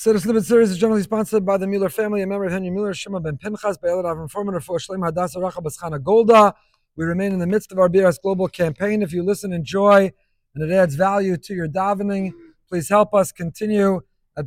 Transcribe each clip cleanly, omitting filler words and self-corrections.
Siddur Snippet series is generally sponsored by the Mueller family, a member of Henry Mueller, Shimon ben Pinchas, Be'elad Avram Foreman, for Shleim Hadassah Rachel Baschana Golda. We remain in the midst of our BRS Global campaign. If you listen, enjoy, and it adds value to your davening, please help us continue at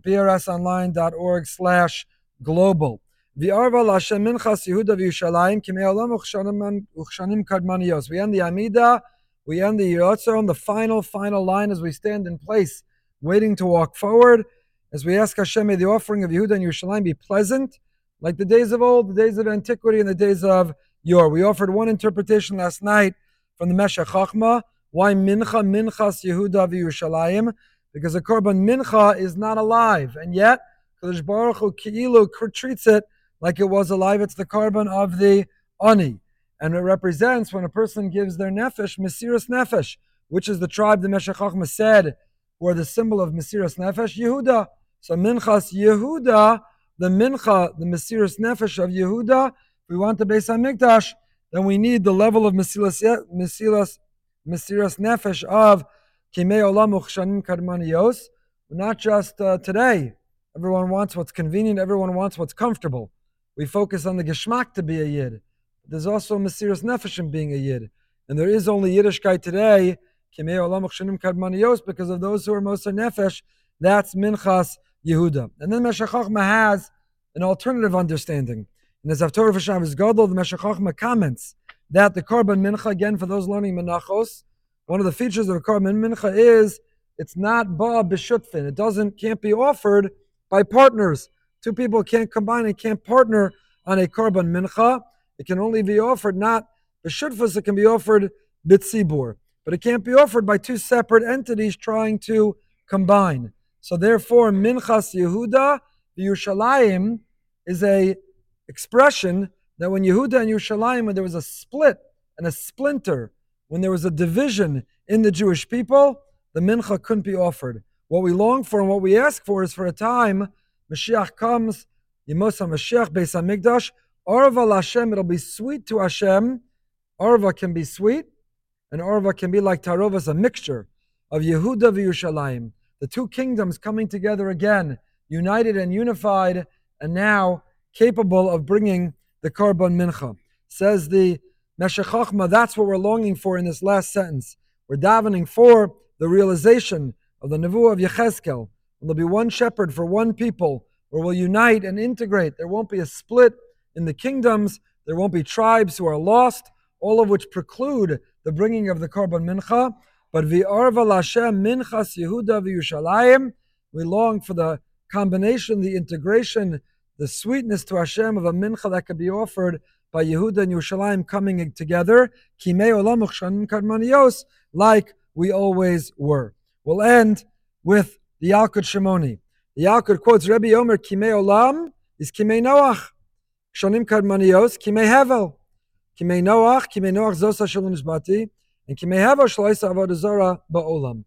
brsonline.org/global. V'arva l'Hashem minchas Yehuda v'Yushalayim kimei olam uchshanim kadmaniyos. We end the Amida, we end the Yotzon, the final line as we stand in place, waiting to walk forward. As we ask Hashem, may the offering of Yehuda and Yerushalayim be pleasant, like the days of old, the days of antiquity, and the days of yore. We offered one interpretation last night from the Meshech Chochmah. Why minchas Yehuda v'Yerushalayim? Because the korban mincha is not alive, and yet Kadosh Baruch Hu Ki'ilu treats it like it was alive. It's the korban of the ani, and it represents when a person gives their nefesh, Mesiras Nefesh, which is the tribe the Meshech Chochmah said were the symbol of Mesiras Nefesh, Yehuda. So minchas Yehuda, the mincha, the Mesiras Nefesh of Yehuda. If we want the Beis HaMikdash, then we need the level of Mesiras Nefesh of Kimei Olam Uchshanim Kadmaniyos. Not just today. Everyone wants what's convenient. Everyone wants what's comfortable. We focus on the Geschmack to be a Yid. There's also Mesiras Nefesh in being a Yid. And there is only Yiddishkeit today, Kimei Olam Uchshanim Kadmaniyos, because of those who are Moser Nefesh. That's minchas Yehuda. And then Meshech Chochmah has an alternative understanding. In the Haftorah for Shabbos Gadol, the Meshech Chochmah comments that the korban mincha, again for those learning menachos, one of the features of a korban mincha is it's not ba b'shutfin. It can't be offered by partners. Two people can't combine and can't partner on a korban mincha. It can only be offered not b'shutfus. It can be offered b'tzibur, but it can't be offered by two separate entities trying to combine. So therefore, minchas Yehuda v'Yerushalayim is a expression that when Yehuda and Yerushalayim, when there was a split and a splinter, when there was a division in the Jewish people, the mincha couldn't be offered. What we long for and what we ask for is for a time, Mashiach comes, Yemos HaMashiach, Beis HaMikdash, Arva l'Hashem, it'll be sweet to Hashem. Arva can be sweet, and Arva can be like Tarovas, a mixture of Yehuda v'Yerushalayim. The two kingdoms coming together again, united and unified, and now capable of bringing the korban mincha. Says the Meshech Chochmah, that's what we're longing for in this last sentence. We're davening for the realization of the Nevuah of Yechezkel. There'll be one shepherd for one people, where we'll unite and integrate. There won't be a split in the kingdoms. There won't be tribes who are lost, all of which preclude the bringing of the korban mincha. But v'arva l'Hashem minchas Yehuda v'Yerushalayim, we long for the combination, the integration, the sweetness to Hashem of a mincha that could be offered by Yehuda and Yerushalayim coming together, kimei olam uchshanim kadmaniyos, like we always were. We'll end with the Yalkut Shimoni. The Yalkut quotes Rebbe Omer, kimei olam is kimei Noach, uchshanim kadmaniyos, kimei hevel, kimei Noach zosa shalom nishbati, and kimei hevel shloisa avodah zara ba'olam.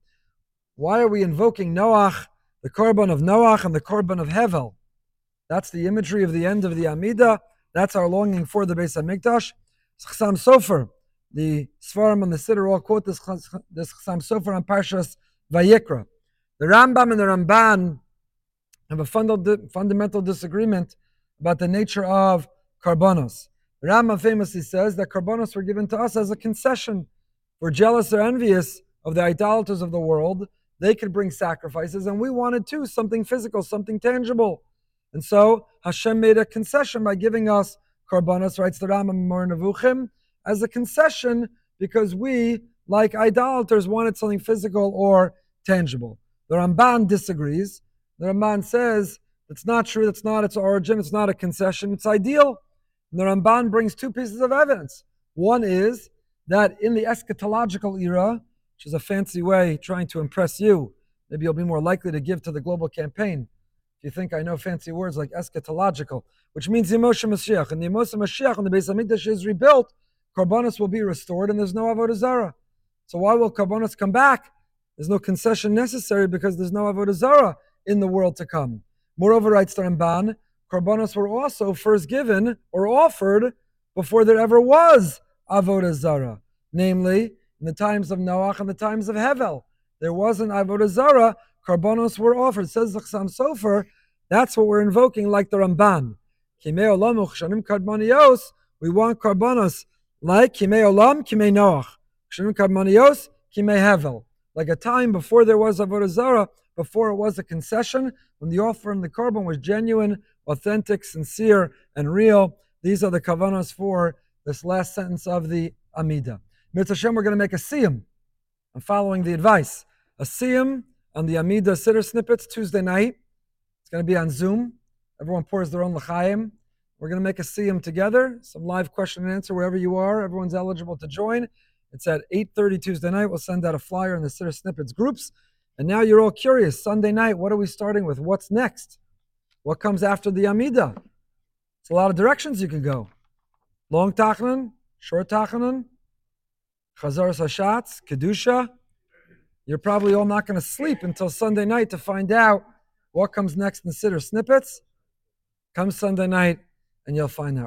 Why are we invoking Noach, the korban of Noach and the korban of Hevel? That's the imagery of the end of the Amida. That's our longing for the Beis HaMikdash. Chassam Sofer, the Sfarim and the Siddur all quote this Chassam Sofer on Parshas Vayikra. The Rambam and the Ramban have a fundamental disagreement about the nature of karbanos. The Rambam famously says that karbanos were given to us as a concession. We're jealous or envious of the idolaters of the world. They could bring sacrifices, and we wanted too, something physical, something tangible. And so Hashem made a concession by giving us karbanos, writes the Rambam Mor Nevuchim, as a concession because we, like idolaters, wanted something physical or tangible. The Ramban disagrees. The Ramban says it's not true, that's not its origin, it's not a concession, it's ideal. And the Ramban brings two pieces of evidence. One is that in the eschatological era, which is a fancy way trying to impress you, maybe you'll be more likely to give to the global campaign. If you think I know fancy words like eschatological, which means Yemos HaMashiach. And the Yemos HaMashiach, when the Beis HaMikdash is rebuilt, karbanos will be restored and there's no avodah zarah. So why will karbanos come back? There's no concession necessary because there's no avodah zarah in the world to come. Moreover, writes the Ramban, karbanos were also first given or offered before there ever was avodah zarah. Namely, in the times of Noach and the times of Hevel. There wasn't avodah zarah, karbanos were offered. Says the Chassam Sofer That's what we're invoking, like the Ramban. Kimei olam uchshanim kadmanios. We want karbanos like Kimei olam, Kimei Noach. Uchshanim kadmanios, Kimei hevel. Like a time before there was Avodah Zarah, before it was a concession, when the offer and the korban was genuine, authentic, sincere, and real. These are the kavanos for this last sentence of the Amidah. Mitzvah Hashem, we're going to make a siyum. I'm following the advice. A siyum on the Amidah Siddur snippets Tuesday night. It's going to be on Zoom. Everyone pours their own l'chaim. We're going to make a siyum together, some live question and answer wherever you are. Everyone's eligible to join. It's at 8:30 Tuesday night. We'll send out a flyer in the Siddur Snippets groups. And now you're all curious. Sunday night, what are we starting with? What's next? What comes after the Amidah? It's a lot of directions you can go. Long Tachanun, short Tachanun, Chazaras Hashatz, Kedusha. You're probably all not going to sleep until Sunday night to find out what comes next in Siddur Snippets. Come Sunday night and you'll find out.